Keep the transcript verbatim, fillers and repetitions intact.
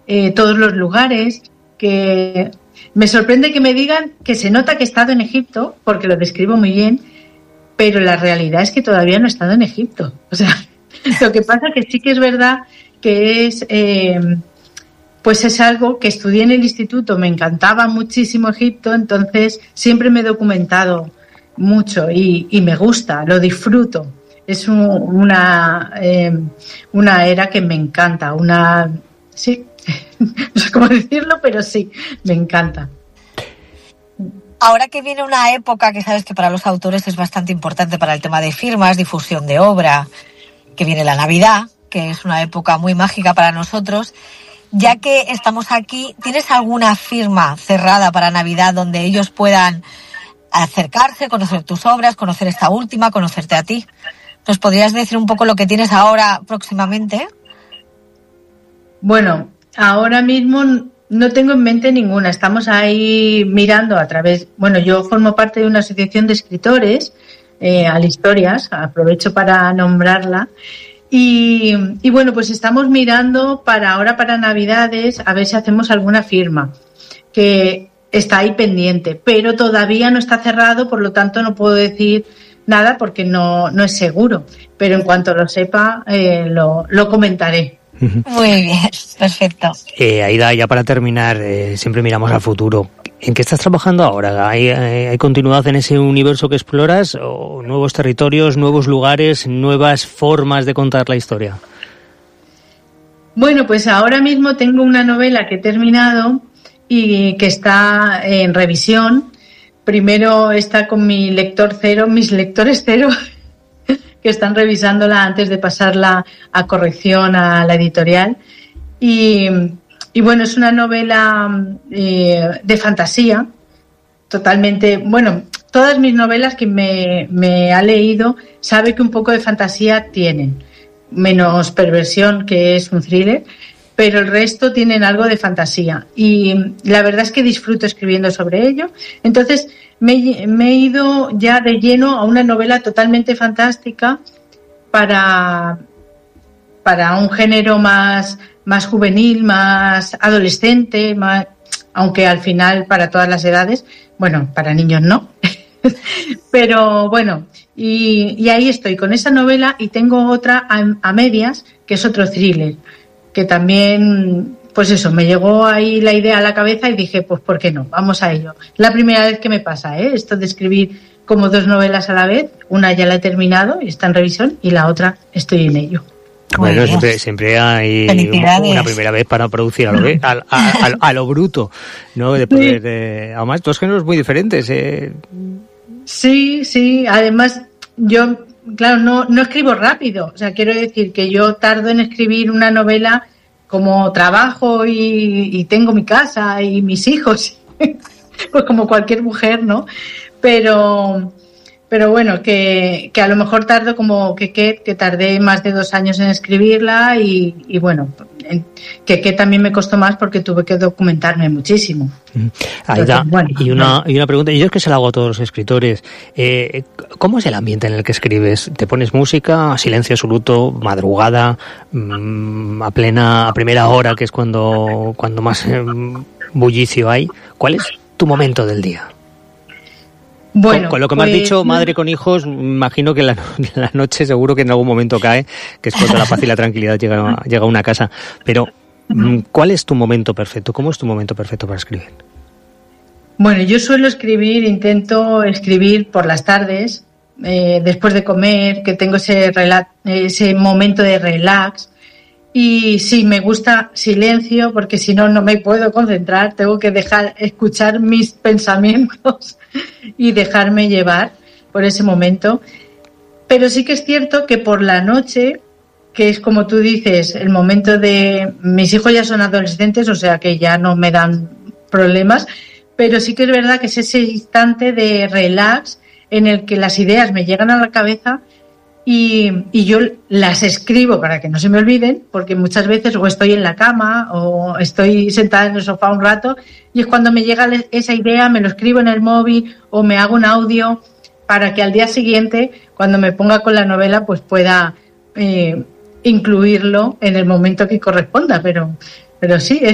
eh, todos los lugares, que me sorprende que me digan que se nota que he estado en Egipto, porque lo describo muy bien, pero la realidad es que todavía no he estado en Egipto. O sea, lo que pasa que sí que es verdad que es, eh, pues es algo que estudié en el instituto, me encantaba muchísimo Egipto, entonces siempre me he documentado mucho y, y me gusta, lo disfruto. Es un, una, eh, una era que me encanta, una, sí, no sé cómo decirlo, pero sí, me encanta. Ahora que viene una época que sabes que para los autores es bastante importante para el tema de firmas, difusión de obra, que viene la Navidad, que es una época muy mágica para nosotros, ya que estamos aquí, ¿tienes alguna firma cerrada para Navidad donde ellos puedan acercarse, conocer tus obras, conocer esta última, conocerte a ti? ¿Nos podrías decir un poco lo que tienes ahora próximamente? Bueno, ahora mismo no tengo en mente ninguna. Estamos ahí mirando a través... Bueno, yo formo parte de una asociación de escritores, eh, Alhistorias, aprovecho para nombrarla. Y, y bueno, pues estamos mirando para ahora, para Navidades, a ver si hacemos alguna firma, que está ahí pendiente, pero todavía no está cerrado, por lo tanto no puedo decir nada porque no, no es seguro. Pero en cuanto lo sepa, eh, lo, lo comentaré. Muy bien, perfecto. Eh, Aida, ya para terminar, eh, siempre miramos al futuro. ¿En qué estás trabajando ahora? ¿Hay, hay, ¿Hay continuidad en ese universo que exploras? ¿O nuevos territorios, nuevos lugares, nuevas formas de contar la historia? Bueno, pues ahora mismo tengo una novela que he terminado y que está en revisión. Primero está con mi lector cero, mis lectores cero, que están revisándola antes de pasarla a corrección a la editorial. Y, y bueno, es una novela eh, de fantasía, totalmente, bueno, todas mis novelas que me, me ha leído sabe que un poco de fantasía tienen, menos Perversión, que es un thriller, pero el resto tienen algo de fantasía. Y la verdad es que disfruto escribiendo sobre ello. Entonces, me, me he ido ya de lleno a una novela totalmente fantástica para, para un género más, más juvenil, más adolescente, más, aunque al final para todas las edades, bueno, para niños no. Pero bueno, y, y ahí estoy con esa novela, y tengo otra a, a medias, que es otro thriller, que también, pues eso, me llegó ahí la idea a la cabeza y dije, pues ¿por qué no? Vamos a ello. La primera vez que me pasa, ¿eh? Esto de escribir como dos novelas a la vez, una ya la he terminado y está en revisión, y la otra estoy en ello. Bueno, siempre, siempre hay una primera vez para producir a lo, a, a, a, a lo bruto, ¿no? De poder, eh, además, dos géneros muy diferentes. Eh. Sí, sí, además yo... Claro, no, no escribo rápido, o sea, quiero decir que yo tardo en escribir una novela como trabajo y, y tengo mi casa y mis hijos, pues como cualquier mujer, ¿no? Pero, pero bueno, que, que a lo mejor tardo como que, que, que tardé más de dos años en escribirla y, y bueno, que, que también me costó más porque tuve que documentarme muchísimo. Aida, Entonces, bueno, y una y una pregunta, y yo es que se la hago a todos los escritores, eh, ¿cómo es el ambiente en el que escribes? ¿Te pones música, silencio absoluto, madrugada, mmm, a plena, a primera hora, que es cuando, cuando más eh, bullicio hay? ¿Cuál es tu momento del día? Bueno, con, con lo que me pues, has dicho, madre con hijos, imagino que la, la noche seguro que en algún momento cae, que es cuando la paz y la tranquilidad llega, llega a una casa. Pero, ¿cuál es tu momento perfecto? ¿Cómo es tu momento perfecto para escribir? Bueno, yo suelo escribir, intento escribir por las tardes, eh, después de comer, que tengo ese, rela- ese momento de relax. Y sí, me gusta silencio, porque si no, no me puedo concentrar, tengo que dejar escuchar mis pensamientos y dejarme llevar por ese momento. Pero sí que es cierto que por la noche, que es como tú dices, el momento de... Mis hijos ya son adolescentes, o sea que ya no me dan problemas, pero sí que es verdad que es ese instante de relax en el que las ideas me llegan a la cabeza y, y yo las escribo para que no se me olviden, porque muchas veces o estoy en la cama o estoy sentada en el sofá un rato y es cuando me llega esa idea, me lo escribo en el móvil o me hago un audio para que al día siguiente, cuando me ponga con la novela, pues pueda eh, incluirlo en el momento que corresponda, pero, pero sí, es